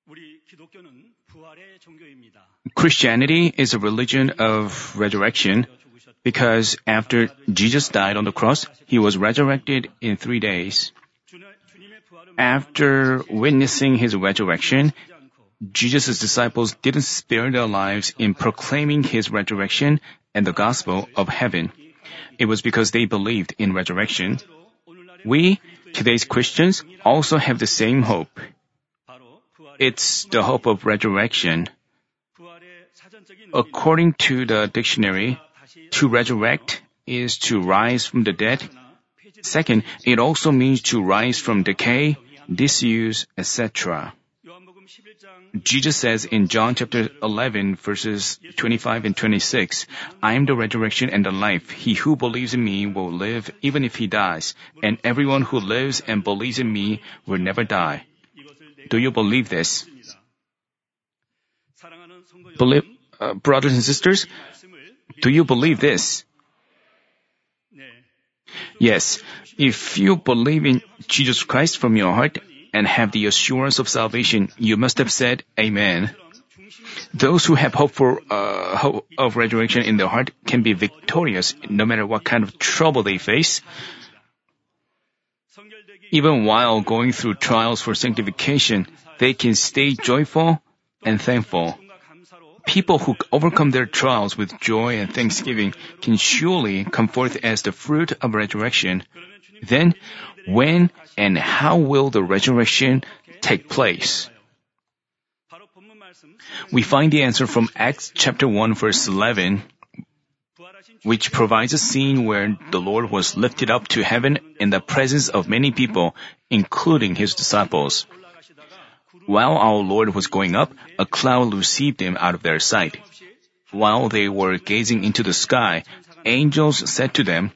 Christianity is a religion of resurrection because after Jesus died on the cross, he was resurrected in 3 days. After witnessing his resurrection, Jesus' disciples didn't spare their lives in proclaiming his resurrection and the gospel of heaven. It was because they believed in resurrection. We, today's Christians, also have the same hope. It's the hope of resurrection. According to the dictionary, to resurrect is to rise from the dead. Second, it also means to rise from decay, disuse, etc. Jesus says in John chapter 11, verses 25 and 26, I am the resurrection and the life. He who believes in me will live even if he dies, and everyone who lives and believes in me will never die. Do you believe this? Brothers and sisters, do you believe this? Yes, if you believe in Jesus Christ from your heart and have the assurance of salvation, you must have said Amen. Those who have hope of resurrection in their heart can be victorious no matter what kind of trouble they face. Even while going through trials for sanctification, they can stay joyful and thankful. People who overcome their trials with joy and thanksgiving can surely come forth as the fruit of resurrection. Then, when and how will the resurrection take place? We find the answer from Acts chapter 1 verse 11, which provides a scene where the Lord was lifted up to heaven in the presence of many people, including his disciples. While our Lord was going up, a cloud received him out of their sight. While they were gazing into the sky, angels said to them,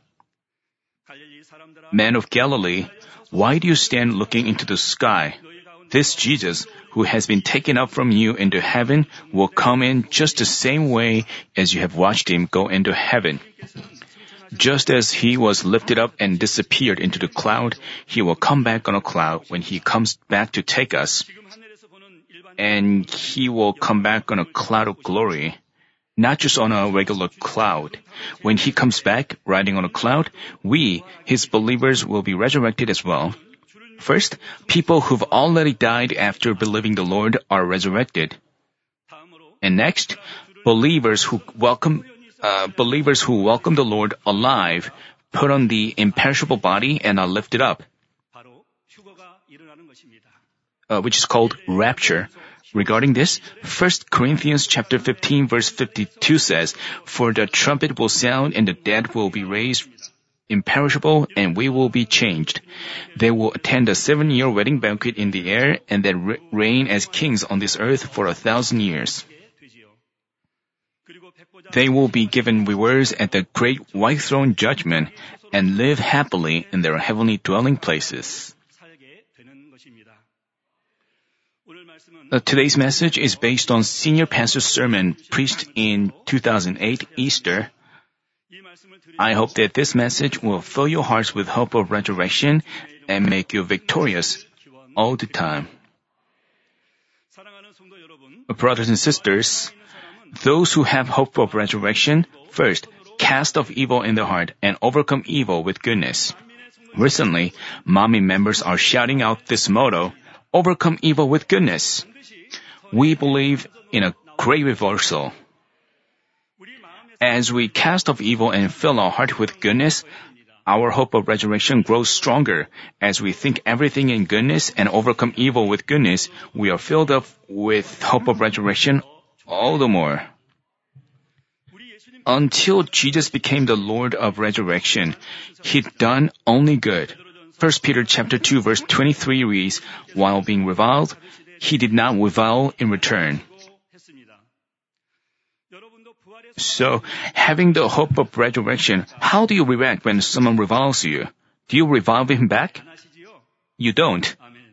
Men of Galilee, why do you stand looking into the sky? This Jesus, who has been taken up from you into heaven, will come in just the same way as you have watched him go into heaven. Just as he was lifted up and disappeared into the cloud, he will come back on a cloud when he comes back to take us. And he will come back on a cloud of glory, not just on a regular cloud. When he comes back riding on a cloud, we, his believers, will be resurrected as well. First, people who've already died after believing the Lord are resurrected. And next, believers who welcome the Lord alive put on the imperishable body and are lifted up, which is called rapture. Regarding this, 1 Corinthians chapter 15 verse 52 says, For the trumpet will sound and the dead will be raised imperishable and we will be changed. They will attend a 7-year wedding banquet in the air and then reign as kings on this earth for 1,000 years. They will be given rewards at the great white throne judgment and live happily in their heavenly dwelling places. Today's message is based on Senior Pastor's sermon preached in 2008 Easter. I hope that this message will fill your hearts with hope of resurrection and make you victorious all the time. Brothers and sisters, those who have hope of resurrection, first, cast off evil in their heart and overcome evil with goodness. Recently, Mommy members are shouting out this motto, overcome evil with goodness. We believe in a great reversal. As we cast off evil and fill our heart with goodness, our hope of resurrection grows stronger. As we think everything in goodness and overcome evil with goodness, we are filled up with hope of resurrection all the more. Until Jesus became the Lord of resurrection, he'd done only good. 1 Peter chapter 2 verse 23 reads, While being reviled, he did not revile in return. So, having the hope of resurrection, how do you react when someone reviles you? Do you revile him back? You don't.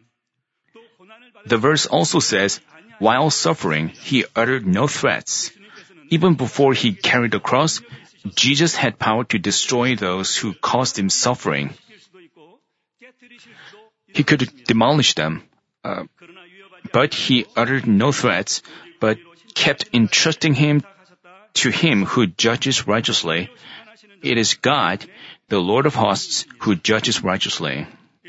The verse also says, while suffering, he uttered no threats. Even before he carried the cross, Jesus had power to destroy those who caused him suffering. He could demolish them. But he uttered no threats, but kept entrusting him to him who judges righteously. It is God, the Lord of hosts, who judges righteously.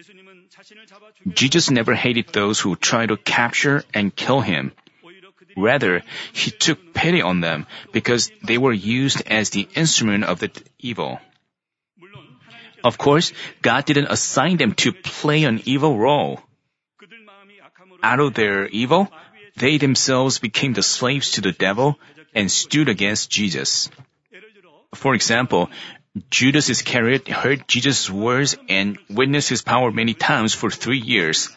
Jesus never hated those who tried to capture and kill him. Rather, he took pity on them because they were used as the instrument of the evil. Of course, God didn't assign them to play an evil role. Out of their evil, they themselves became the slaves to the devil and stood against Jesus. For example, Judas Iscariot heard Jesus' words and witnessed his power many times for 3 years.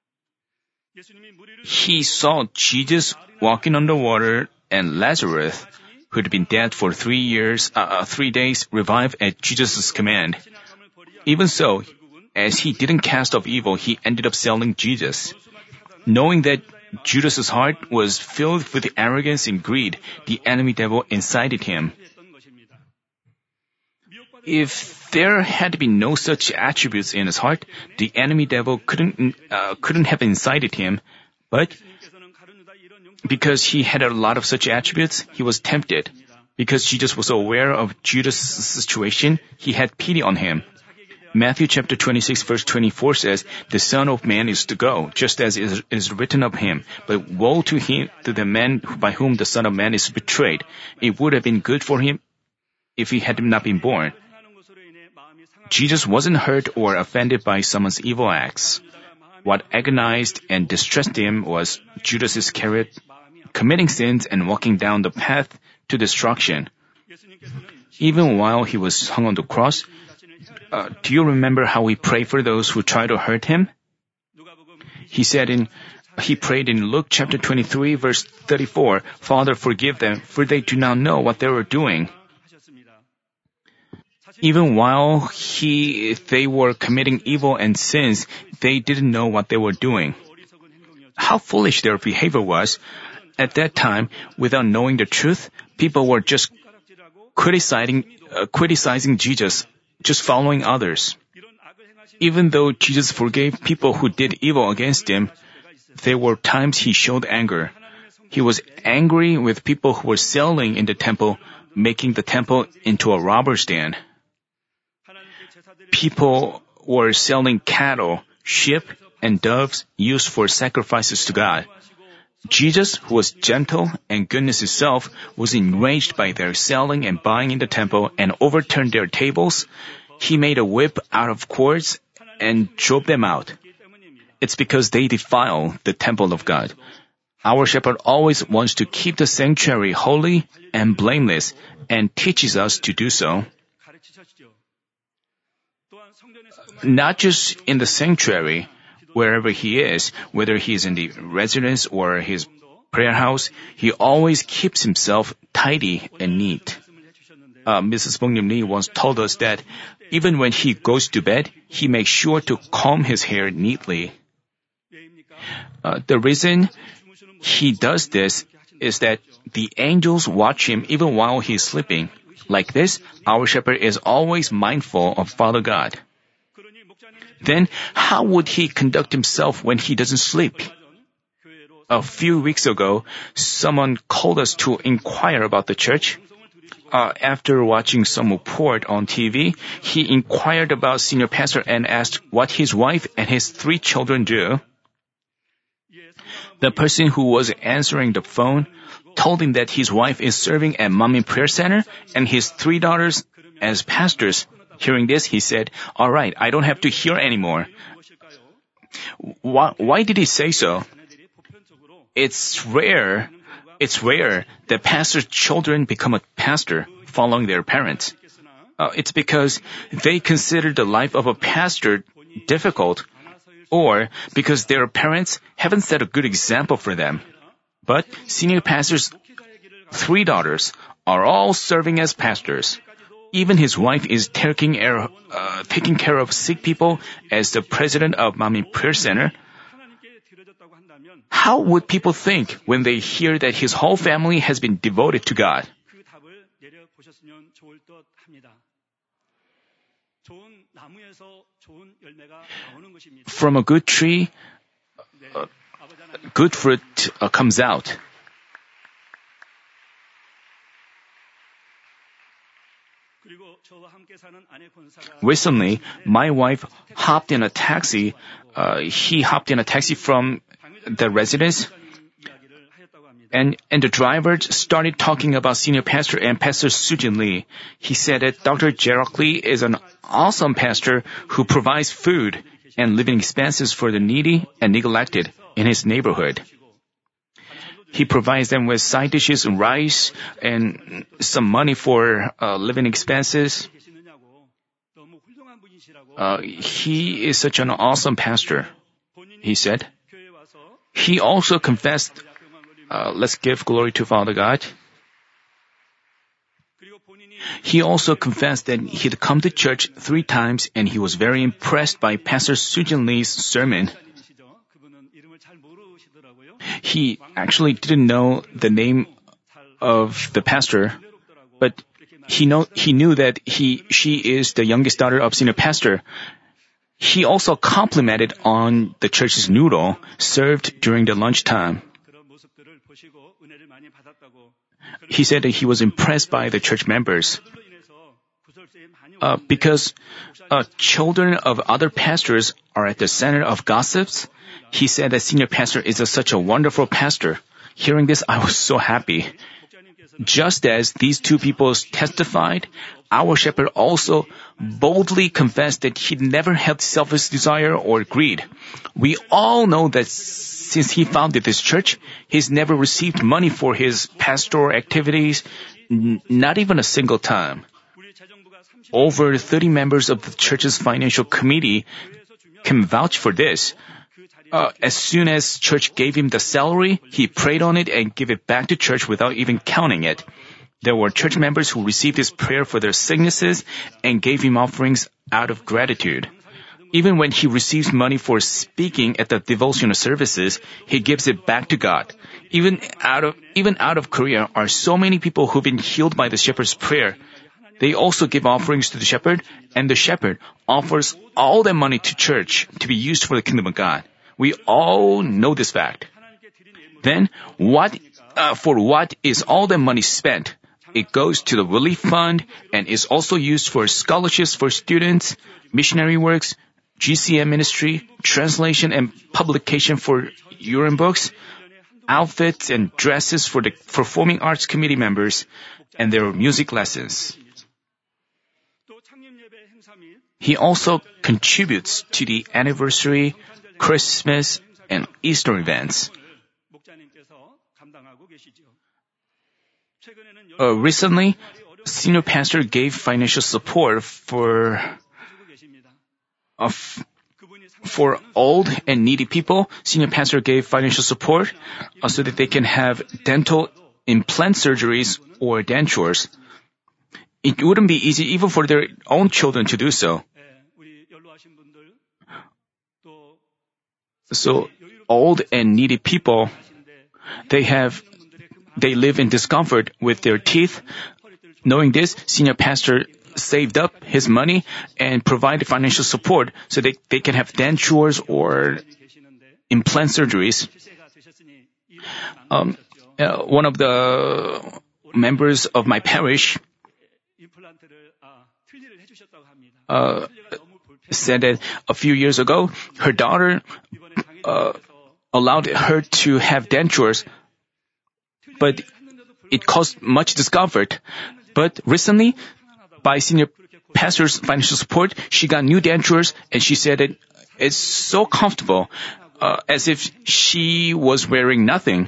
He saw Jesus walking on the water and Lazarus, who had been dead for 3 days, revived at Jesus' command. Even so, as he didn't cast off evil, he ended up selling Jesus. Knowing that Judas's heart was filled with arrogance and greed, the enemy devil incited him. If there had been no such attributes in his heart, the enemy devil couldn't have incited him. But because he had a lot of such attributes, he was tempted. Because Jesus was aware of Judas' situation, he had pity on him. Matthew chapter 26 verse 24 says, "The Son of Man is to go, just as it is written of him. But woe to the man by whom the Son of Man is betrayed. It would have been good for him if he had not been born." Jesus wasn't hurt or offended by someone's evil acts. What agonized and distressed him was Judas Iscariot committing sins and walking down the path to destruction. Even while he was hung on the cross, do you remember how he prayed for those who tried to hurt him? He prayed in Luke chapter 23 verse 34, "Father, forgive them, for they do not know what they were doing." Even while they were committing evil and sins, they didn't know what they were doing. How foolish their behavior was. At that time, without knowing the truth, people were just criticizing Jesus, just following others. Even though Jesus forgave people who did evil against him, there were times he showed anger. He was angry with people who were selling in the temple, making the temple into a robber's den. People were selling cattle, sheep, and doves used for sacrifices to God. Jesus, who was gentle and goodness itself, was enraged by their selling and buying in the temple and overturned their tables. He made a whip out of cords and drove them out. It's because they defile the temple of God. Our shepherd always wants to keep the sanctuary holy and blameless and teaches us to do so. Not just in the sanctuary, wherever he is, whether he is in the residence or his prayer house, he always keeps himself tidy and neat. Mrs. Bong-Lim Lee once told us that even when he goes to bed, he makes sure to comb his hair neatly. The reason he does this is that the angels watch him even while he is sleeping. Like this, our shepherd is always mindful of Father God. Then, how would he conduct himself when he doesn't sleep? A few weeks ago, someone called us to inquire about the church. After watching some report on TV, he inquired about senior pastor and asked what his wife and his 3 children do. The person who was answering the phone told him that his wife is serving at Mommy Prayer Center and his 3 daughters as pastors. Hearing this, he said, "All right, I don't have to hear anymore." Why did he say so? It's rare that pastor's children become a pastor following their parents. It's because they consider the life of a pastor difficult, or because their parents haven't set a good example for them. But senior pastor's 3 daughters are all serving as pastors. Even his wife is taking care of sick people as the president of Mommy Prayer Center. How would people think when they hear that his whole family has been devoted to God? From a good tree, good fruit comes out. Recently, my wife hopped in a taxi. He hopped in a taxi from the residence, and the driver started talking about senior pastor and Pastor Sujin Lee. He said that Dr. Jarak Lee is an awesome pastor who provides food and living expenses for the needy and neglected in his neighborhood. He provides them with side dishes and rice and some money for living expenses. He is such an awesome pastor, he said. He also confessed, let's give glory to Father God. He also confessed that he'd come to church 3 times and he was very impressed by Pastor Sujin Lee's sermon. He actually didn't know the name of the pastor, but he knew that she is the youngest daughter of senior pastor. He also complimented on the church's noodle served during the lunchtime. He said that he was impressed by the church members. Because children of other pastors are at the center of gossips, he said that senior pastor is such a wonderful pastor. Hearing this, I was so happy. Just as these 2 people testified, our shepherd also boldly confessed that he never had selfish desire or greed. We all know that since he founded this church, he's never received money for his pastoral activities, not even a single time. Over 30 members of the church's financial committee can vouch for this. As soon as church gave him the salary, he prayed on it and gave it back to church without even counting it. There were church members who received his prayer for their sicknesses and gave him offerings out of gratitude. Even when he receives money for speaking at the devotional services, he gives it back to God. Even out of Korea are so many people who've been healed by the shepherd's prayer. They also give offerings to the shepherd, and the shepherd offers all their money to church to be used for the kingdom of God. We all know this fact. Then, for what is all the money spent? It goes to the relief fund and is also used for scholarships for students, missionary works, GCM ministry, translation and publication for urine books, outfits and dresses for the performing arts committee members, and their music lessons. He also contributes to the anniversary, Christmas, and Easter events. Recently, senior pastor gave financial support for old and needy people. Senior pastor gave financial support so that they can have dental implant surgeries or dentures. It wouldn't be easy even for their own children to do so. So, old and needy people, they live in discomfort with their teeth. Knowing this, senior pastor saved up his money and provided financial support so they can have dentures or implant surgeries. One of the members of my parish said that a few years ago, her daughter allowed her to have dentures, but it caused much discomfort. But recently, by senior pastor's financial support, she got new dentures, and she said that it's so comfortable, as if she was wearing nothing.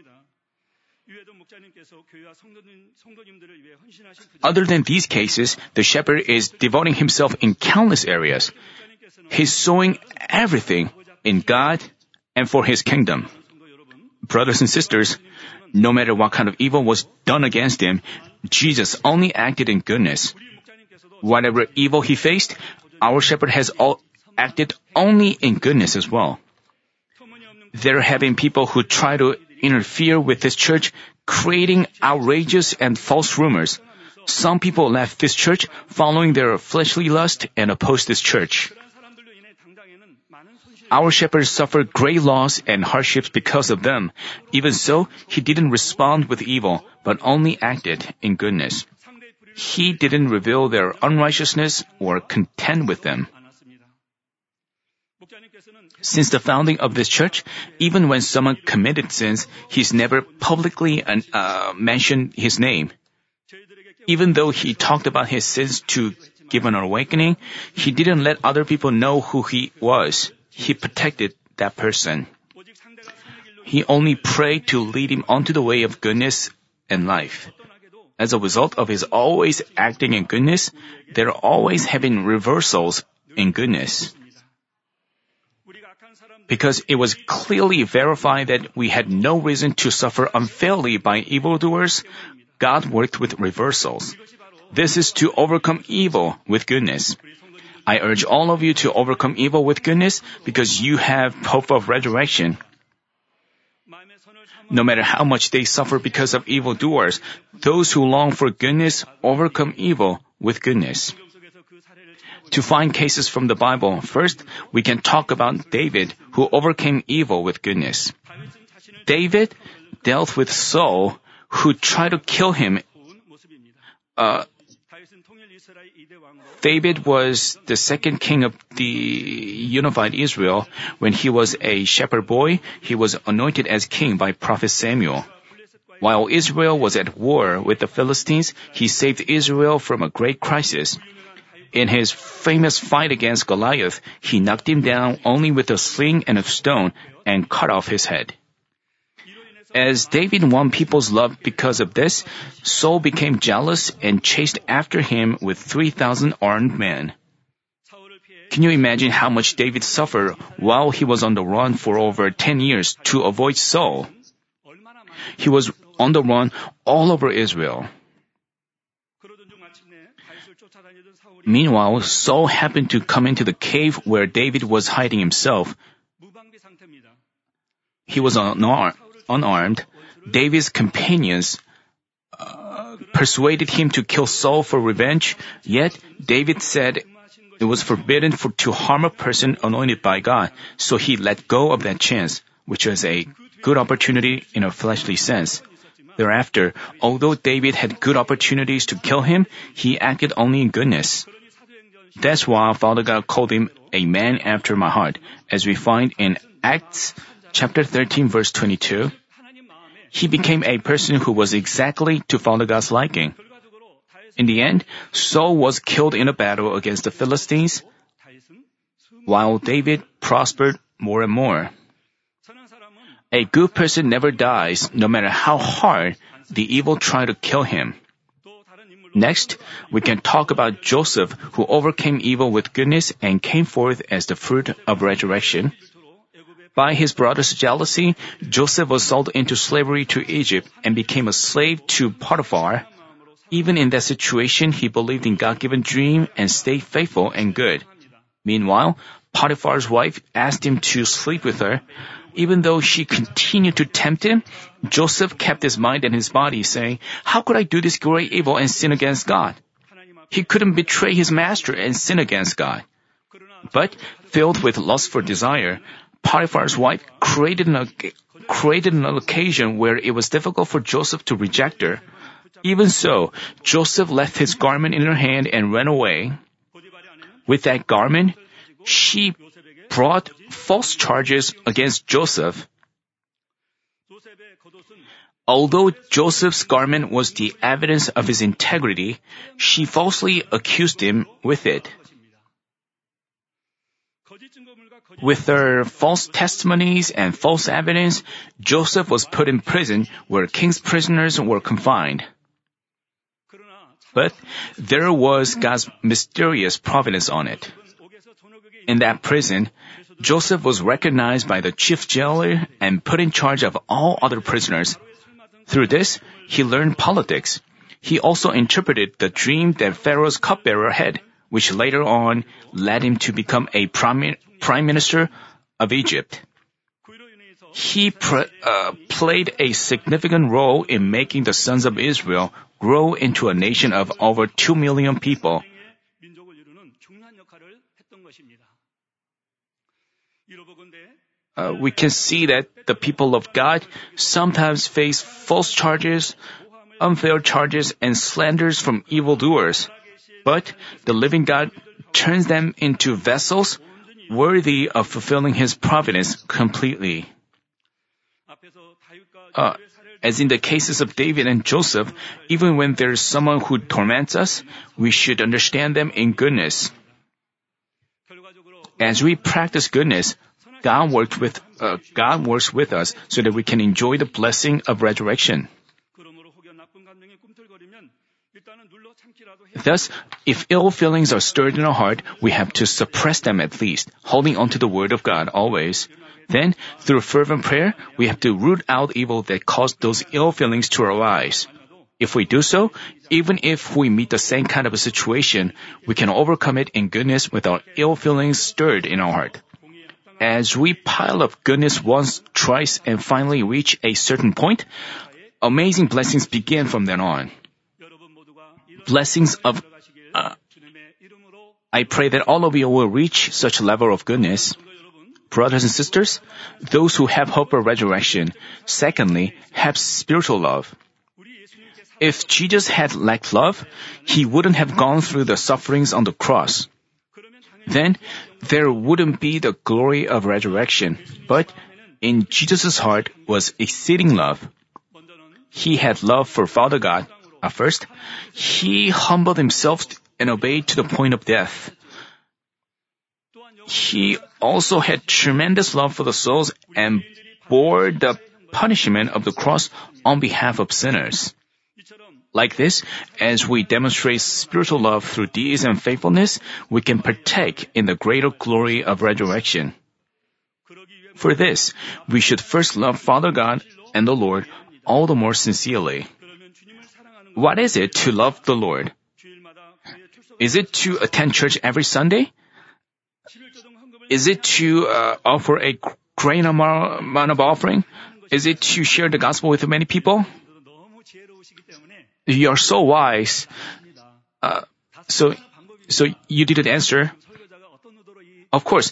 Other than these cases, the shepherd is devoting himself in countless areas. He's sowing everything in God and for His kingdom. Brothers and sisters, no matter what kind of evil was done against him, Jesus only acted in goodness. Whatever evil he faced, our shepherd has acted only in goodness as well. There have been people who try to interfere with this church, creating outrageous and false rumors. Some people left this church following their fleshly lust and opposed this church. Our shepherd suffered great loss and hardships because of them. Even so, he didn't respond with evil, but only acted in goodness. He didn't reveal their unrighteousness or contend with them. Since the founding of this church, even when someone committed sins, he's never publicly mentioned his name. Even though he talked about his sins to give an awakening, he didn't let other people know who he was. He protected that person. He only prayed to lead him onto the way of goodness and life. As a result of his always acting in goodness, there always have been reversals in goodness. Because it was clearly verified that we had no reason to suffer unfairly by evildoers, God worked with reversals. This is to overcome evil with goodness. I urge all of you to overcome evil with goodness because you have hope of resurrection. No matter how much they suffer because of evildoers, those who long for goodness overcome evil with goodness. To find cases from the Bible, first, we can talk about David, who overcame evil with goodness. David dealt with Saul, who tried to kill him. David was the second king of the unified Israel. When he was a shepherd boy, he was anointed as king by prophet Samuel. While Israel was at war with the Philistines, he saved Israel from a great crisis. In his famous fight against Goliath, he knocked him down only with a sling and a stone and cut off his head. As David won people's love because of this, Saul became jealous and chased after him with 3,000 armed men. Can you imagine how much David suffered while he was on the run for over 10 years to avoid Saul? He was on the run all over Israel. Meanwhile, Saul happened to come into the cave where David was hiding himself. He was unarmed. David's companions persuaded him to kill Saul for revenge, yet David said it was forbidden to harm a person anointed by God, so he let go of that chance, which was a good opportunity in a fleshly sense. Thereafter, although David had good opportunities to kill him, he acted only in goodness. That's why Father God called him a man after my heart, as we find in Acts chapter 13 verse 22. He became a person who was exactly to Father God's liking. In the end, Saul was killed in a battle against the Philistines, while David prospered more and more. A good person never dies, no matter how hard the evil try to kill him. Next, we can talk about Joseph, who overcame evil with goodness and came forth as the fruit of resurrection. By his brother's jealousy, Joseph was sold into slavery to Egypt and became a slave to Potiphar. Even in that situation, he believed in God-given dream and stayed faithful and good. Meanwhile, Potiphar's wife asked him to sleep with her. Even though she continued to tempt him, Joseph kept his mind and his body, saying, "How could I do this great evil and sin against God?" He couldn't betray his master and sin against God. But, filled with lust for desire, Potiphar's wife created an occasion where it was difficult for Joseph to reject her. Even so, Joseph left his garment in her hand and ran away. With that garment, she brought false charges against Joseph. Although Joseph's garment was the evidence of his integrity, she falsely accused him with it. With her false testimonies and false evidence, Joseph was put in prison where king's prisoners were confined. But there was God's mysterious providence on it. In that prison, Joseph was recognized by the chief jailer and put in charge of all other prisoners. Through this, he learned politics. He also interpreted the dream that Pharaoh's cupbearer had, which later on led him to become a prime minister of Egypt. He played a significant role in making the sons of Israel grow into a nation of over 2 million people. we can see that the people of God sometimes face false charges, unfair charges, and slanders from evildoers. But the living God turns them into vessels worthy of fulfilling His providence completely. As in the cases of David and Joseph, even when there is someone who torments us, we should understand them in goodness. As we practice goodness, God works with us so that we can enjoy the blessing of resurrection. Thus, if ill feelings are stirred in our heart, we have to suppress them at least, holding on to the Word of God always. Then, through fervent prayer, we have to root out evil that caused those ill feelings to arise. If we do so, even if we meet the same kind of a situation, we can overcome it in goodness with our ill feelings stirred in our heart. As we pile up goodness once, twice, and finally reach a certain point, amazing blessings begin from then on. I pray that all of you will reach such a level of goodness. Brothers and sisters, those who have hope of resurrection, secondly, have spiritual love. If Jesus had lacked love, He wouldn't have gone through the sufferings on the cross. Then, there wouldn't be the glory of resurrection. But in Jesus' heart was exceeding love. He had love for Father God. First, He humbled Himself and obeyed to the point of death. He also had tremendous love for the souls and bore the punishment of the cross on behalf of sinners. Like this, as we demonstrate spiritual love through deeds and faithfulness, we can partake in the greater glory of resurrection. For this, we should first love Father God and the Lord all the more sincerely. What is it to love the Lord? Is it to attend church every Sunday? Is it to offer a great amount of offering? Is it to share the gospel with many people? You are so wise. So you didn't answer. Of course,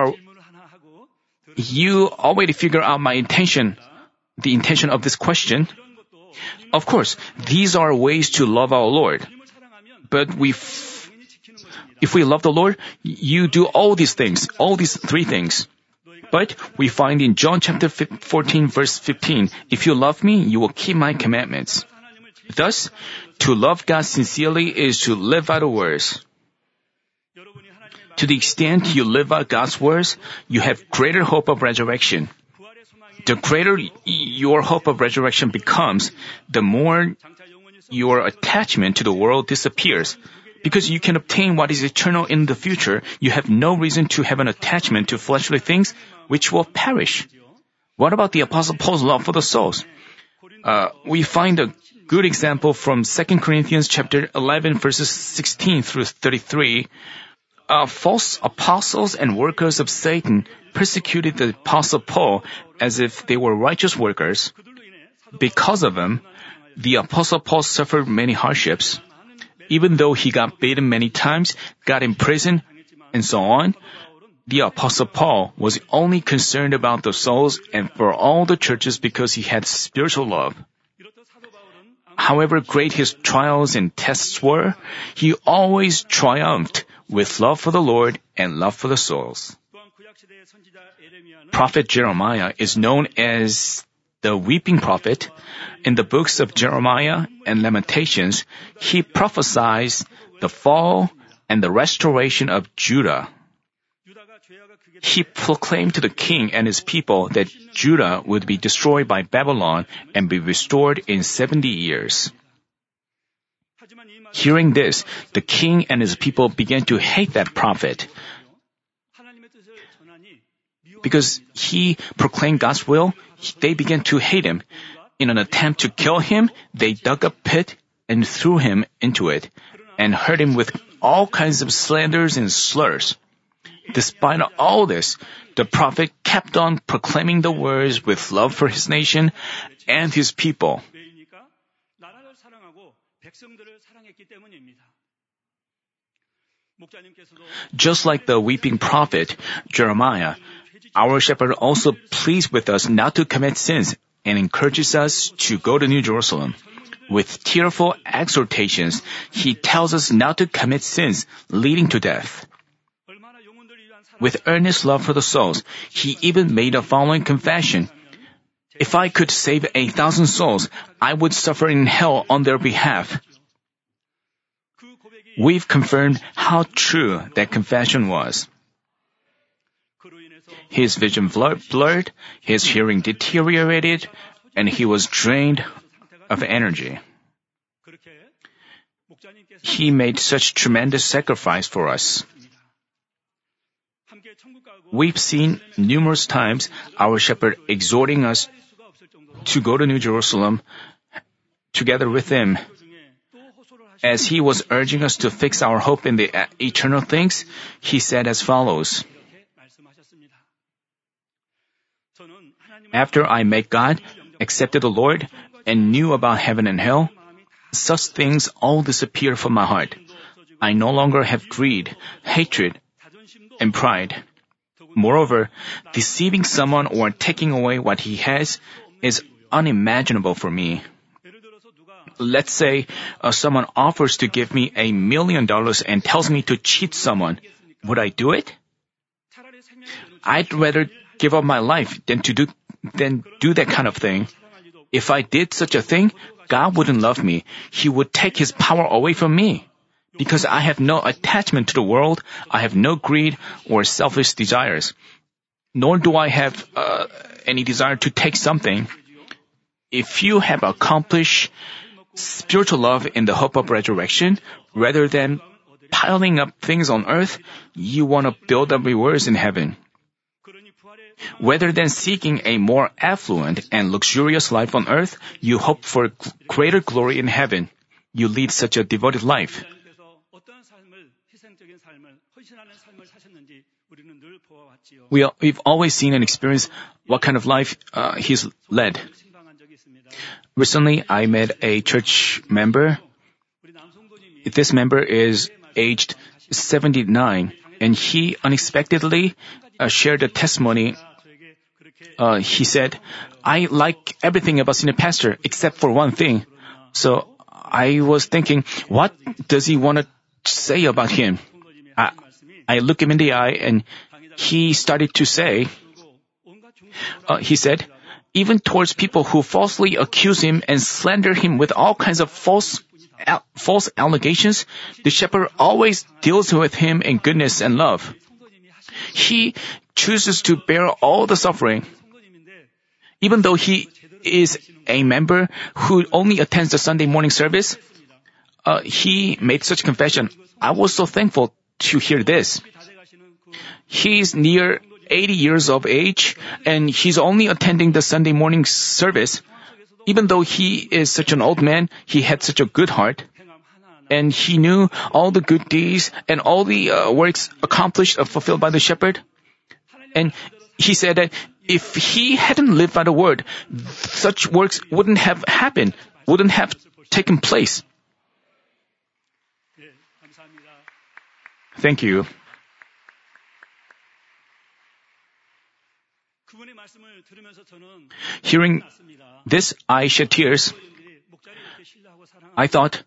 you already figure out my intention, the intention of this question. Of course, these are ways to love our Lord. But if we love the Lord, you do all these things, all these three things. But we find in John chapter 14 verse 15, if you love me, you will keep my commandments. Thus, to love God sincerely is to live out the words. To the extent you live out God's words, you have greater hope of resurrection. The greater your hope of resurrection becomes, the more your attachment to the world disappears. Because you can obtain what is eternal in the future, you have no reason to have an attachment to fleshly things which will perish. What about the Apostle Paul's love for the souls? We find a good example from 2 Corinthians chapter 11 verses 16 through 33. False apostles and workers of Satan persecuted the Apostle Paul as if they were righteous workers. Because of them, the Apostle Paul suffered many hardships. Even though he got beaten many times, got imprisoned, and so on, the Apostle Paul was only concerned about the souls and for all the churches because he had spiritual love. However great his trials and tests were, he always triumphed with love for the Lord and love for the souls. Prophet Jeremiah is known as the weeping prophet. In the books of Jeremiah and Lamentations, he prophesies the fall and the restoration of Judah. He proclaimed to the king and his people that Judah would be destroyed by Babylon and be restored in 70 years. Hearing this, the king and his people began to hate that prophet. Because he proclaimed God's will, they began to hate him. In an attempt to kill him, they dug a pit and threw him into it, and hurt him with all kinds of slanders and slurs. Despite all this, the prophet kept on proclaiming the words with love for his nation and his people. Just like the weeping prophet, Jeremiah, Our shepherd also pleads with us not to commit sins and encourages us to go to New Jerusalem. With tearful exhortations, he tells us not to commit sins leading to death. With earnest love for the souls, he even made the following confession. If I could save 1,000 souls, I would suffer in hell on their behalf. We've confirmed how true that confession was. His vision blurred, his hearing deteriorated, and he was drained of energy. He made such tremendous sacrifice for us. We've seen numerous times our shepherd exhorting us to go to New Jerusalem together with him. As he was urging us to fix our hope in the eternal things, he said as follows. After I met God, accepted the Lord, and knew about heaven and hell, such things all disappeared from my heart. I no longer have greed, hatred, and pride. Moreover, deceiving someone or taking away what he has is unimaginable for me. Let's say someone offers to give me $1 million and tells me to cheat someone. Would I do it? I'd rather give up my life than do that kind of thing. If I did such a thing, God wouldn't love me. He would take His power away from me. Because I have no attachment to the world, I have no greed or selfish desires. Nor do I have any desire to take something. If you have accomplished spiritual love in the hope of resurrection, rather than piling up things on earth, you want to build up rewards in heaven. Rather than seeking a more affluent and luxurious life on earth, you hope for greater glory in heaven. You lead such a devoted life. We've always seen and experienced what kind of life he's led. Recently, I met a church member. This member is aged 79, and he unexpectedly shared a testimony. He said, I like everything about senior pastor except for one thing. So I was thinking, what does he want to say about him? I looked him in the eye and he started to say, he said, even towards people who falsely accuse him and slander him with all kinds of false allegations, the shepherd always deals with him in goodness and love. He chooses to bear all the suffering. Even though he is a member who only attends the Sunday morning service, he made such confession. I was so thankful to hear this. He's near 80 years of age, and he's only attending the Sunday morning service. Even though he is such an old man, he had such a good heart. And he knew all the good deeds and all the works accomplished or fulfilled by the shepherd. And he said that if he hadn't lived by the word, such works wouldn't have happened, wouldn't have taken place. Thank you. Hearing this, I shed tears. I thought,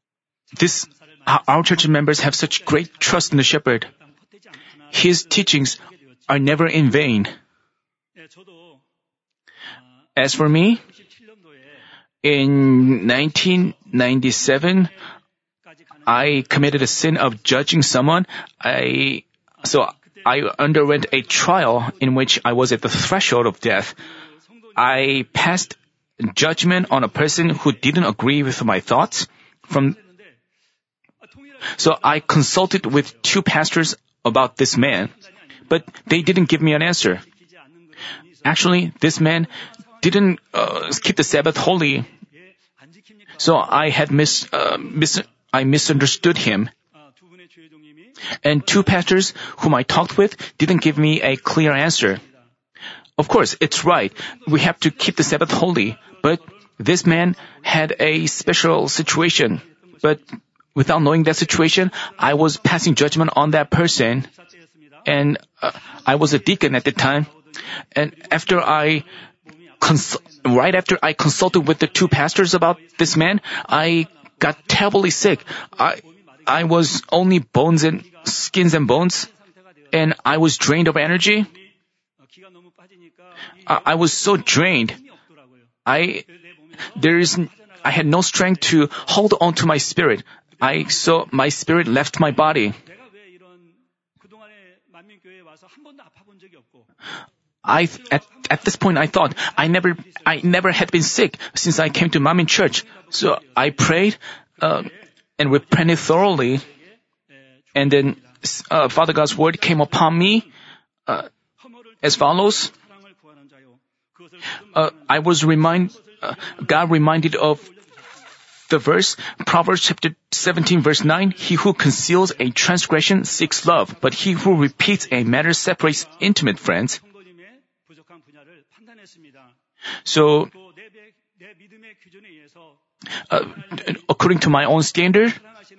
our church members have such great trust in the shepherd. His teachings are never in vain. As for me, in 1997, I committed a sin of judging someone. So I underwent a trial in which I was at the threshold of death. I passed judgment on a person who didn't agree with my thoughts. So I consulted with 2 pastors about this man, but they didn't give me an answer. Actually, this man didn't keep the Sabbath holy. So I misunderstood him. And 2 pastors whom I talked with didn't give me a clear answer. Of course, it's right. We have to keep the Sabbath holy. But this man had a special situation. But without knowing that situation, I was passing judgment on that person. and I was a deacon at the time. And right after I consulted with the two pastors about this man, I got terribly sick. I was only bones and skins and bones, and I was drained of energy. I was so drained. I had no strength to hold on to my spirit. So my spirit left my body. At this point, I thought I never had been sick since I came to Manmin Church. So I prayed and repented thoroughly, and then Father God's word came upon me as follows. God reminded of the verse, Proverbs chapter 17 verse 9, "He who conceals a transgression seeks love, but he who repeats a matter separates intimate friends." So, according to my own standard,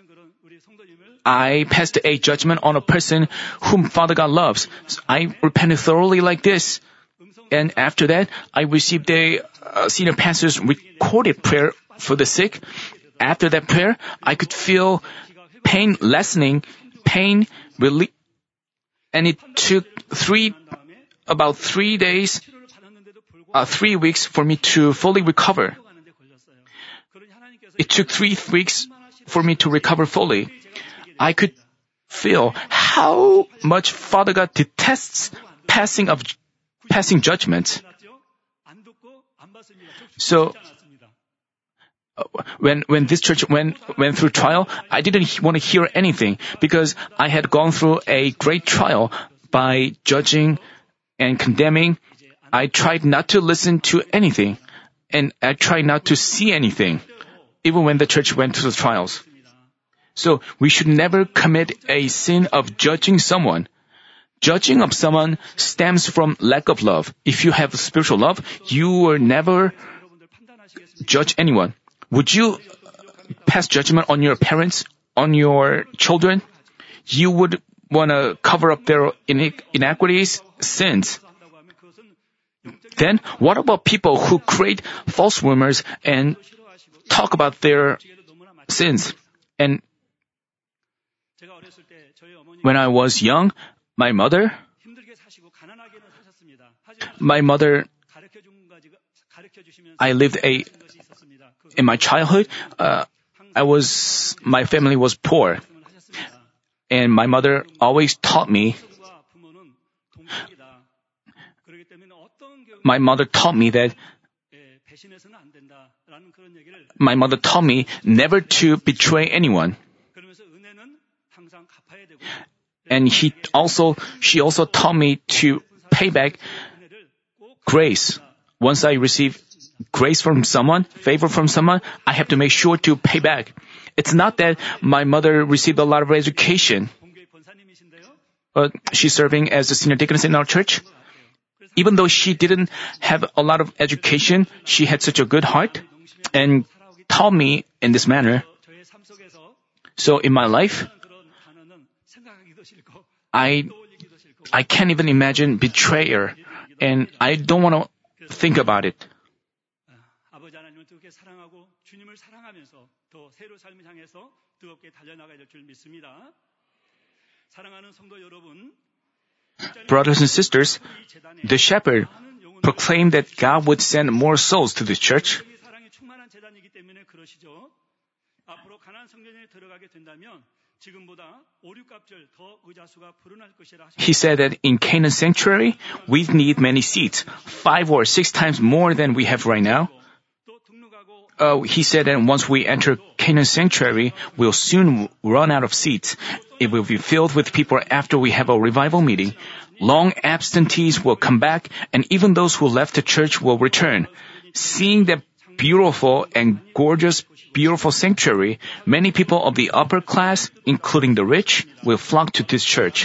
I passed a judgment on a person whom Father God loves. I repented thoroughly like this. And after that, I received a senior pastor's recorded prayer for the sick. After that prayer, I could feel pain lessening, pain relief, and it took 3 weeks for me to fully recover. It took 3 weeks for me to recover fully. I could feel how much Father God detests passing judgments. So, when this church went through trial, I didn't want to hear anything because I had gone through a great trial by judging and condemning. I tried not to listen to anything, and I tried not to see anything, even when the church went through the trials. So we should never commit a sin of judging someone. Judging of someone stems from lack of love. If you have spiritual love, you will never judge anyone. Would you pass judgment on your parents, on your children? You would want to cover up their inequities, sins. Then, what about people who create false rumors and talk about their sins? And when I was young, my mother, in my childhood, my family was poor. And my mother always taught me never to betray anyone. And she also taught me to pay back grace. Once I receive grace from someone, favor from someone, I have to make sure to pay back. It's not that my mother received a lot of education. She's serving as a senior deaconess in our church. Even though she didn't have a lot of education, she had such a good heart and taught me in this manner. So in my life, I can't even imagine betrayal, and I don't want to think about it. Brothers and sisters, the shepherd proclaimed that God would send more souls to the church. He said that in Canaan Sanctuary, we need many seats, 5 or 6 times more than we have right now. He said that once we enter Canaan Sanctuary, we'll soon run out of seats. It will be filled with people after we have a revival meeting. Long absentees will come back, and even those who left the church will return. Seeing that beautiful and gorgeous, beautiful sanctuary, many people of the upper class, including the rich, will flock to this church.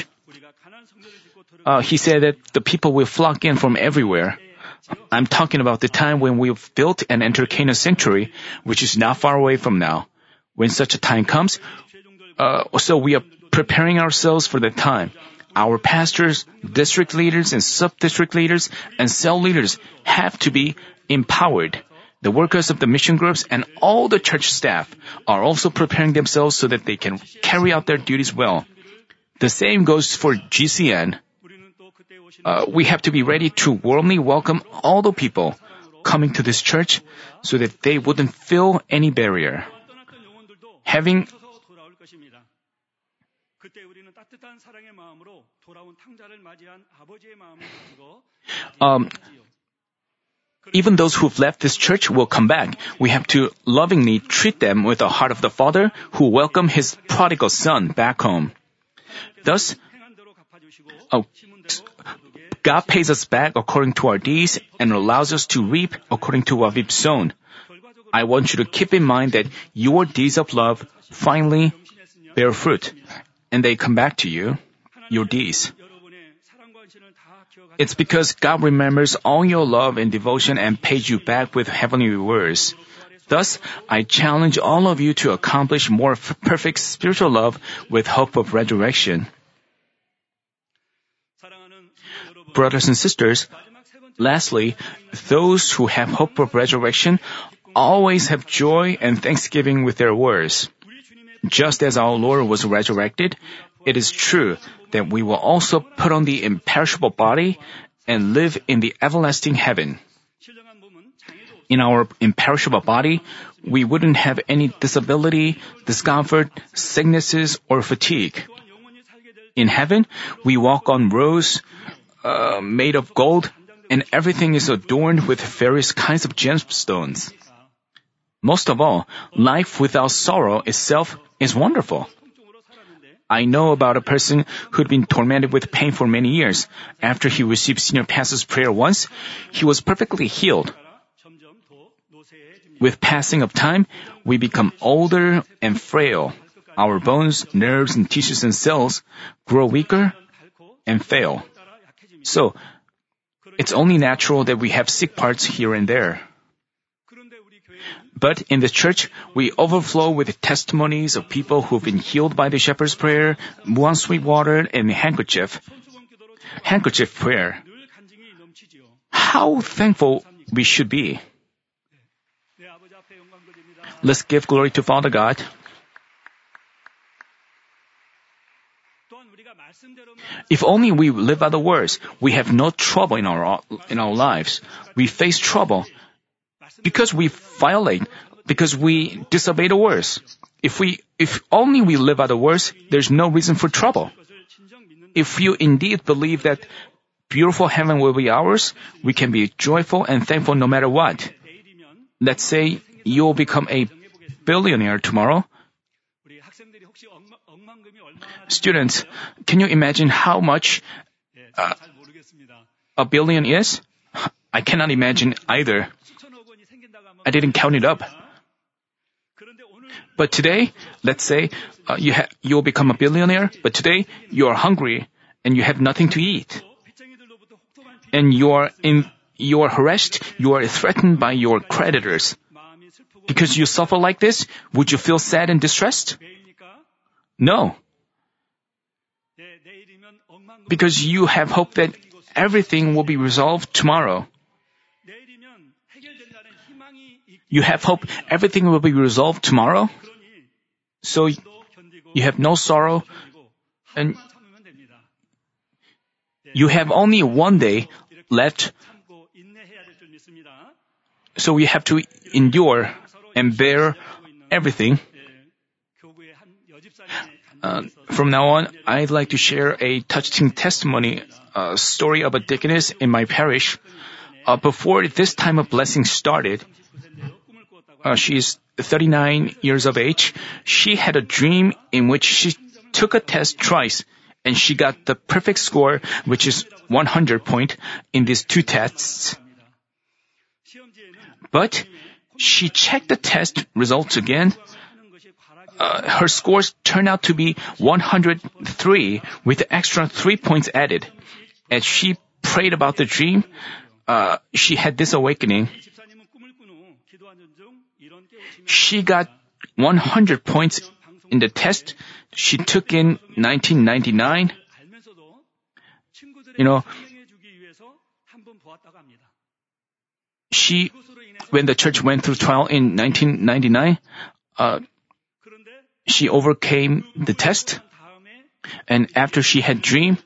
He said that the people will flock in from everywhere. I'm talking about the time when we've built and entered Canaan Sanctuary, which is not far away from now. When such a time comes, so we are preparing ourselves for that time. Our pastors, district leaders, and sub-district leaders, and cell leaders have to be empowered. The workers of the mission groups and all the church staff are also preparing themselves so that they can carry out their duties well. The same goes for GCN. We have to be ready to warmly welcome all the people coming to this church so that they wouldn't feel any barrier. Having even those who've left this church will come back. We have to lovingly treat them with the heart of the Father who welcomed his prodigal son back home. Thus, God pays us back according to our deeds and allows us to reap according to what we've sown. I want you to keep in mind that your deeds of love finally bear fruit, and they come back to you, your deeds. It's because God remembers all your love and devotion and pays you back with heavenly rewards. Thus, I challenge all of you to accomplish more perfect spiritual love with hope of resurrection. Brothers and sisters, lastly, those who have hope of resurrection always have joy and thanksgiving with their words. Just as our Lord was resurrected, it is true that we will also put on the imperishable body and live in the everlasting heaven. In our imperishable body, we wouldn't have any disability, discomfort, sicknesses, or fatigue. In heaven, we walk on roads made of gold, and everything is adorned with various kinds of gemstones. Most of all, life without sorrow itself is wonderful. I know about a person who'd been tormented with pain for many years. After he received Senior Pastor's prayer once, he was perfectly healed. With passing of time, we become older and frail. Our bones, nerves, and tissues and cells grow weaker and fail. So, it's only natural that we have sick parts here and there. But in the church, we overflow with testimonies of people who've been healed by the shepherd's prayer, Muan sweet water, and handkerchief prayer. How thankful we should be. Let's give glory to Father God. If only we live by the words, we have no trouble in our lives. We face trouble because we violate, because we disobey the words. If only we live by the words, there's no reason for trouble. If you indeed believe that beautiful heaven will be ours, we can be joyful and thankful no matter what. Let's say you'll become a billionaire tomorrow. Students, can you imagine how much a billion is? I cannot imagine either. I didn't count it up. But today, let's say you'll become a billionaire, but today you are hungry and you have nothing to eat. And you are harassed, you are threatened by your creditors. Because you suffer like this, would you feel sad and distressed? No. Because you have hope that everything will be resolved tomorrow. You have hope everything will be resolved tomorrow. So you have no sorrow and you have only one day left. So we have to endure and bear everything. From now on, I'd like to share a touching testimony, story of a deaconess in my parish. Before this time of blessing started, she is 39 years of age. She had a dream in which she took a test twice, and she got the perfect score, which is 100 point in these two tests. But she checked the test results again. Her scores turned out to be 103 with extra 3 points added. As she prayed about the dream, she had this awakening. She got 100 points in the test she took in 1999, you know, when the church went through trial in 1999, she overcame the test. And after she had dream,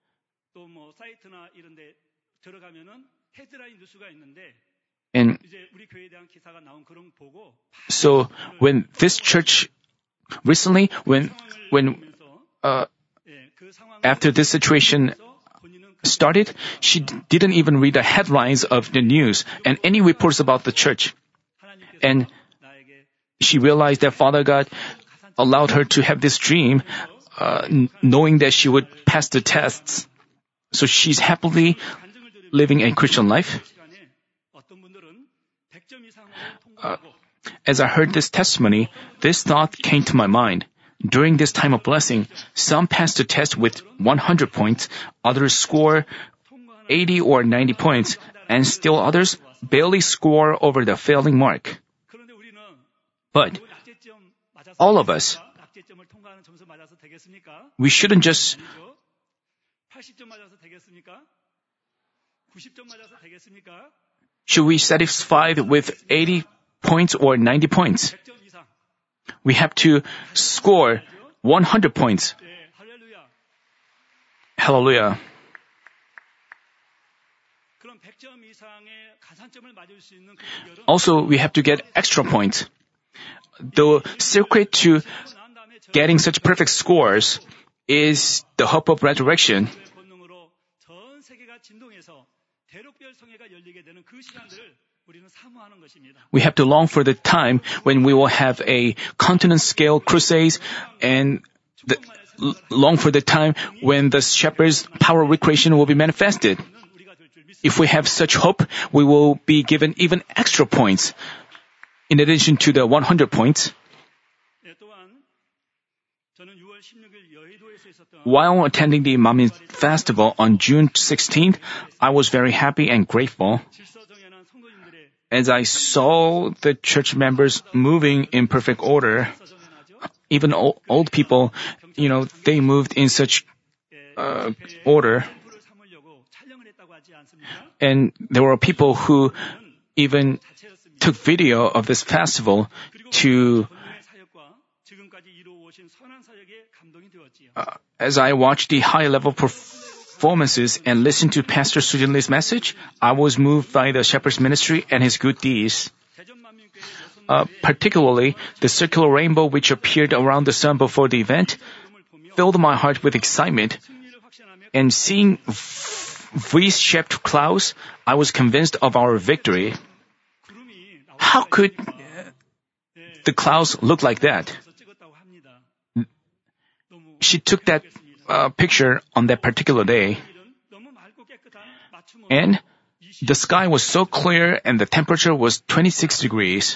and so when this church recently, after this situation started, she didn't even read the headlines of the news and any reports about the church. And she realized that Father God allowed her to have this dream, knowing that she would pass the tests. So she's happily living a Christian life. As I heard this testimony, this thought came to my mind. During this time of blessing, some pass the test with 100 points, others score 80 or 90 points, and still others barely score over the failing mark. But all of us, we shouldn't just should we satisfied with 80 points or 90 points? We have to score 100 points. Hallelujah. Also, we have to get extra points. The secret to getting such perfect scores is the hope of resurrection. We have to long for the time when we will have a continent scale crusades and long for the time when the shepherd's power recreation will be manifested. If we have such hope, we will be given even extra points in addition to the 100 points. While attending the Manmin Festival on June 16th, I was very happy and grateful. As I saw the church members moving in perfect order, even old people, they moved in such order. And there were people who even took video of this festival to as I watched the high-level performances and listened to Pastor Sujin Lee's message, I was moved by the shepherd's ministry and his good deeds. Particularly, the circular rainbow which appeared around the sun before the event filled my heart with excitement. And seeing V-shaped clouds, I was convinced of our victory. How could the clouds look like that? She took that picture on that particular day. And the sky was so clear and the temperature was 26 degrees.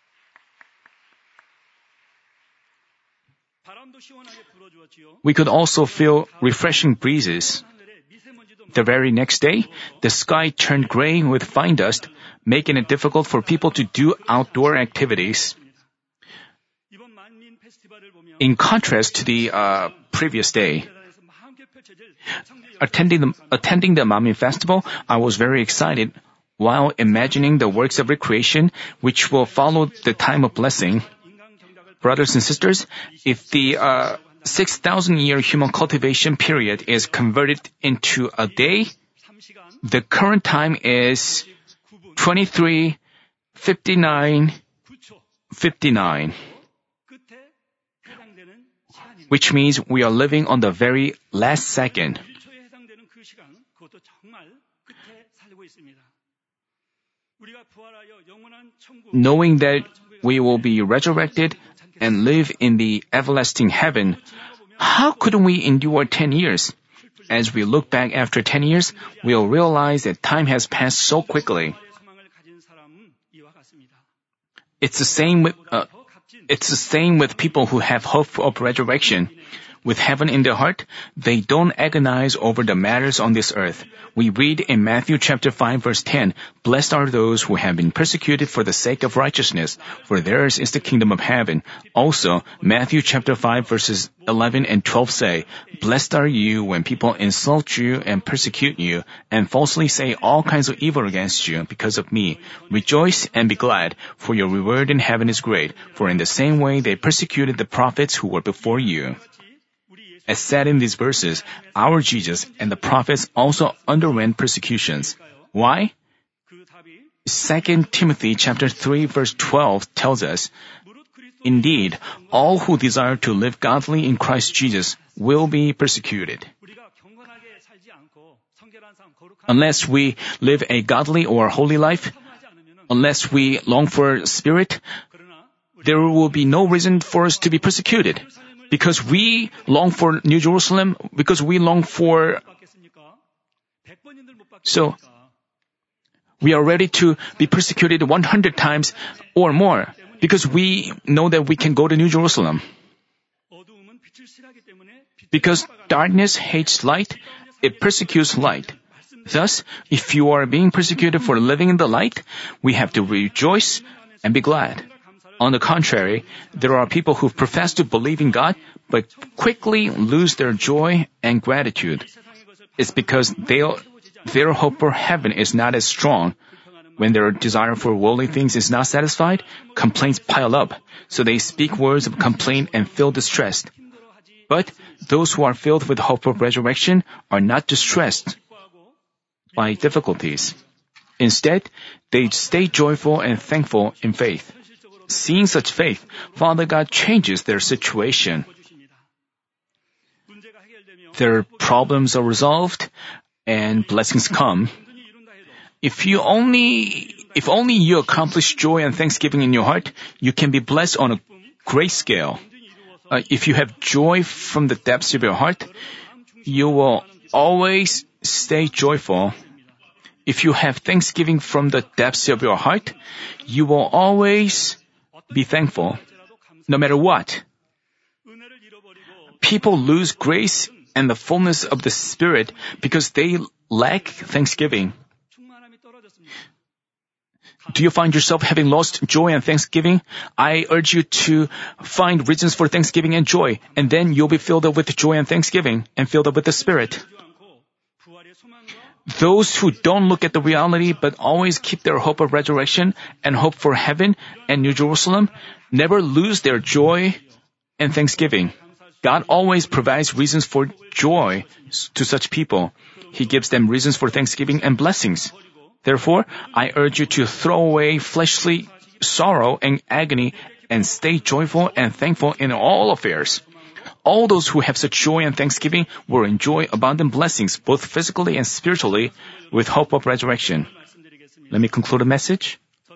We could also feel refreshing breezes. The very next day, the sky turned gray with fine dust, making it difficult for people to do outdoor activities. In contrast to the previous day, attending the Manmin Festival, I was very excited while imagining the works of recreation which will follow the time of blessing. Brothers and sisters, if the 6,000-year human cultivation period is converted into a day, the current time is 23:59:59. Which means we are living on the very last second. Knowing that we will be resurrected and live in the everlasting heaven, how couldn't we endure 10 years? As we look back after 10 years, we'll realize that time has passed so quickly. It's the same with people who have hope of resurrection. With heaven in their heart, they don't agonize over the matters on this earth. We read in Matthew chapter 5 verse 10, "Blessed are those who have been persecuted for the sake of righteousness, for theirs is the kingdom of heaven." Also, Matthew chapter 5 verses 11 and 12 say, "Blessed are you when people insult you and persecute you and falsely say all kinds of evil against you because of me. Rejoice and be glad, for your reward in heaven is great, for in the same way they persecuted the prophets who were before you." As said in these verses, our Jesus and the prophets also underwent persecutions. Why? 2 Timothy chapter 3 verse 12 tells us, "Indeed, all who desire to live godly in Christ Jesus will be persecuted." Unless we live a godly or holy life, unless we long for spirit, there will be no reason for us to be persecuted. Because we long for New Jerusalem, because we long for... So, we are ready to be persecuted 100 times or more, because we know that we can go to New Jerusalem. Because darkness hates light, it persecutes light. Thus, if you are being persecuted for living in the light, we have to rejoice and be glad. On the contrary, there are people who profess to believe in God, but quickly lose their joy and gratitude. It's because their hope for heaven is not as strong. When their desire for worldly things is not satisfied, complaints pile up, so they speak words of complaint and feel distressed. But those who are filled with hope of resurrection are not distressed by difficulties. Instead, they stay joyful and thankful in faith. Seeing such faith, Father God changes their situation. Their problems are resolved and blessings come. If only you accomplish joy and thanksgiving in your heart, you can be blessed on a great scale. If you have joy from the depths of your heart, you will always stay joyful. If you have thanksgiving from the depths of your heart, you will always be thankful, no matter what. People lose grace and the fullness of the Spirit because they lack thanksgiving. Do you find yourself having lost joy and thanksgiving? I urge you to find reasons for thanksgiving and joy, and then you'll be filled up with joy and thanksgiving and filled up with the Spirit. Those who don't look at the reality but always keep their hope of resurrection and hope for heaven and New Jerusalem never lose their joy and thanksgiving. God always provides reasons for joy to such people. He gives them reasons for thanksgiving and blessings. Therefore, I urge you to throw away fleshly sorrow and agony and stay joyful and thankful in all affairs. All those who have such joy and thanksgiving will enjoy abundant blessings, both physically and spiritually, with hope of resurrection. Let me conclude the message.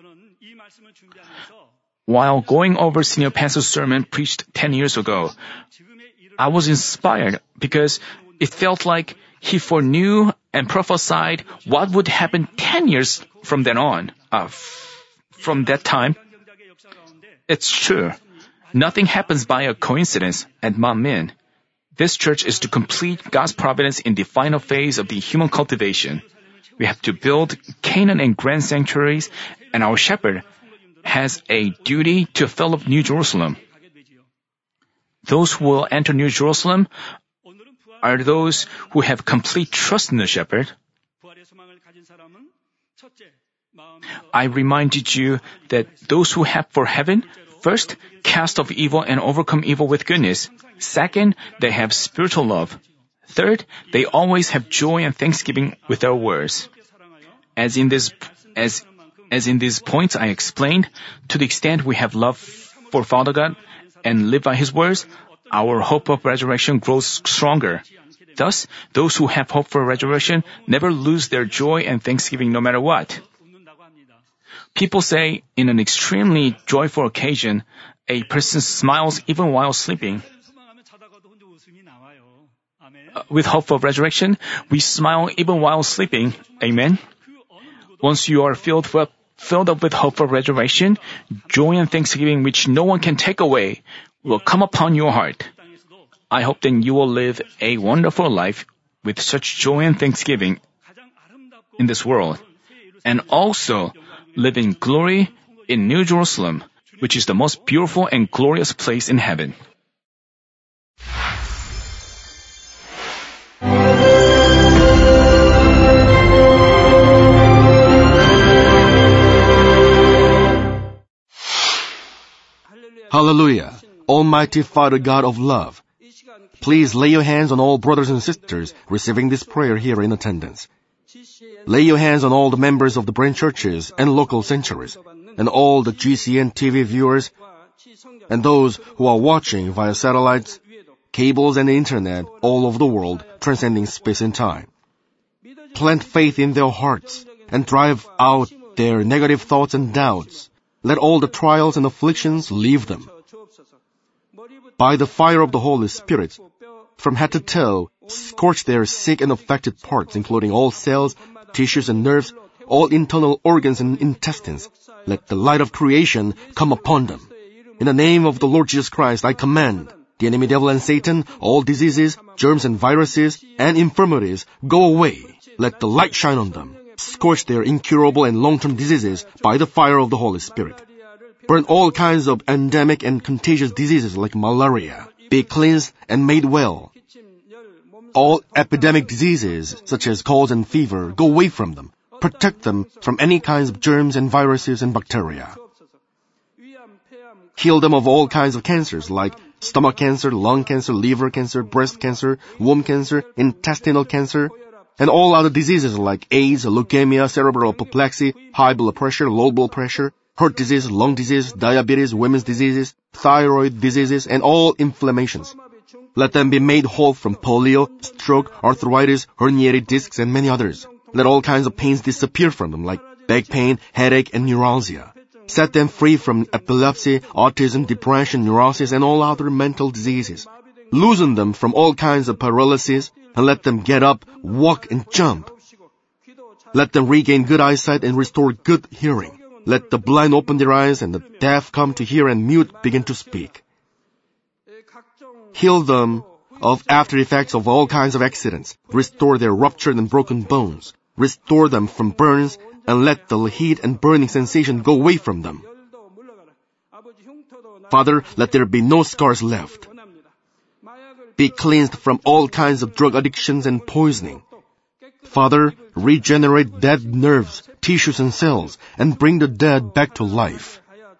While going over Senior Pastor's sermon preached 10 years ago, I was inspired because it felt like he foreknew and prophesied what would happen 10 years from then on. From that time, it's true. Nothing happens by a coincidence at Mount Min. This church is to complete God's providence in the final phase of the human cultivation. We have to build Canaan and grand sanctuaries, and our shepherd has a duty to fill up New Jerusalem. Those who will enter New Jerusalem are those who have complete trust in the shepherd. I reminded you that those who have for heaven, first, cast off evil and overcome evil with goodness. Second, they have spiritual love. Third, they always have joy and thanksgiving with their words. As in these points I explained, to the extent we have love for Father God and live by His words, our hope of resurrection grows stronger. Thus, those who have hope for resurrection never lose their joy and thanksgiving no matter what. People say in an extremely joyful occasion, a person smiles even while sleeping. With hope of resurrection, we smile even while sleeping. Amen. Once you are filled up with hope of resurrection, joy and thanksgiving which no one can take away will come upon your heart. I hope that you will live a wonderful life with such joy and thanksgiving in this world, and also live in glory in New Jerusalem, which is the most beautiful and glorious place in heaven. Hallelujah! Almighty Father God of love, please lay your hands on all brothers and sisters receiving this prayer here in attendance. Lay your hands on all the members of the branch churches and local sanctuaries, and all the GCN TV viewers, and those who are watching via satellites, cables, and the internet all over the world, transcending space and time. Plant faith in their hearts and drive out their negative thoughts and doubts. Let all the trials and afflictions leave them. By the fire of the Holy Spirit, from head to toe, scorch their sick and affected parts, including all cells, tissues and nerves, all internal organs and intestines. Let the light of creation come upon them. In the name of the Lord Jesus Christ, I command the enemy devil and Satan, all diseases, germs and viruses, and infirmities, go away. Let the light shine on them. Scorch their incurable and long-term diseases by the fire of the Holy Spirit. Burn all kinds of endemic and contagious diseases like malaria. Be cleansed and made well. All epidemic diseases, such as colds and fever, go away from them. Protect them from any kinds of germs and viruses and bacteria. Heal them of all kinds of cancers like stomach cancer, lung cancer, liver cancer, breast cancer, womb cancer, intestinal cancer, and all other diseases like AIDS, leukemia, cerebral apoplexy, high blood pressure, low blood pressure, heart disease, lung disease, diabetes, women's diseases, thyroid diseases, and all inflammations. Let them be made whole from polio, stroke, arthritis, herniated discs, and many others. Let all kinds of pains disappear from them, like back pain, headache, and neuralgia. Set them free from epilepsy, autism, depression, neurosis, and all other mental diseases. Loosen them from all kinds of paralysis, and let them get up, walk, and jump. Let them regain good eyesight and restore good hearing. Let the blind open their eyes and the deaf come to hear and mute begin to speak. Heal them of after effects of all kinds of accidents. Restore their ruptured and broken bones. Restore them from burns and let the heat and burning sensation go away from them. Father, let there be no scars left. Be cleansed from all kinds of drug addictions and poisoning. Father, regenerate dead nerves, tissues, and cells, and bring the dead back to life.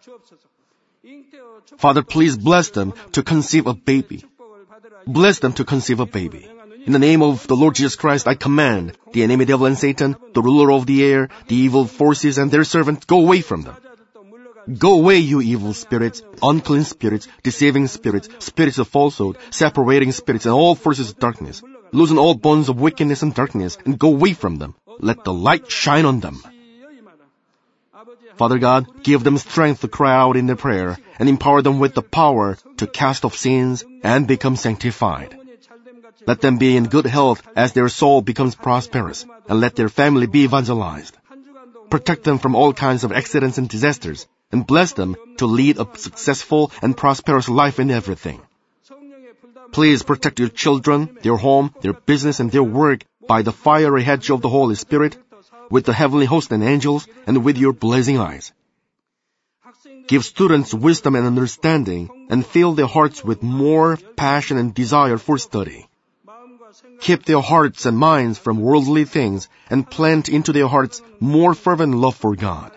Father, please bless them to conceive a baby. Bless them to conceive a baby. In the name of the Lord Jesus Christ, I command the enemy devil and Satan, the ruler of the air, the evil forces, and their servants, go away from them. Go away, you evil spirits, unclean spirits, deceiving spirits, spirits of falsehood, separating spirits, and all forces of darkness. Loosen all bonds of wickedness and darkness, and go away from them. Let the light shine on them. Father God, give them strength to cry out in their prayer, and empower them with the power to cast off sins and become sanctified. Let them be in good health as their soul becomes prosperous, and let their family be evangelized. Protect them from all kinds of accidents and disasters, and bless them to lead a successful and prosperous life in everything. Please protect your children, their home, their business, and their work by the fiery hedge of the Holy Spirit, with the heavenly host and angels, and with your blazing eyes. Give students wisdom and understanding, and fill their hearts with more passion and desire for study. Keep their hearts and minds from worldly things, and plant into their hearts more fervent love for God.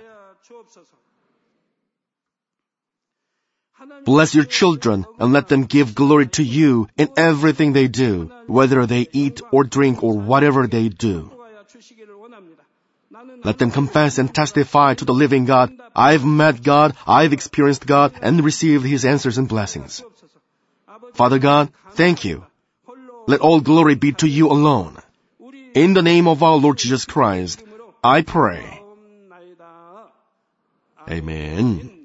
Bless your children and let them give glory to you in everything they do, whether they eat or drink or whatever they do. Let them confess and testify to the living God, I've met God, I've experienced God, and received His answers and blessings. Father God, thank you. Let all glory be to you alone. In the name of our Lord Jesus Christ, I pray. Amen.